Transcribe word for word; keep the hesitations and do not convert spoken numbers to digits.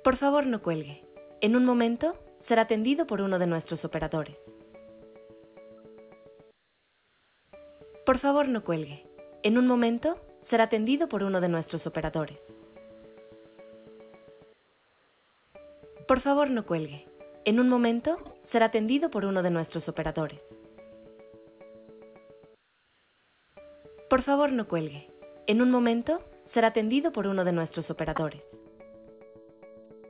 Por favor, no cuelgue. En un momento, será atendido por uno de nuestros operadores. Por favor, no cuelgue. En un momento, será atendido por uno de nuestros operadores. Por favor, no cuelgue. En un momento, será atendido por uno de nuestros operadores. Por favor, no cuelgue. En un momento, será atendido por uno de nuestros operadores.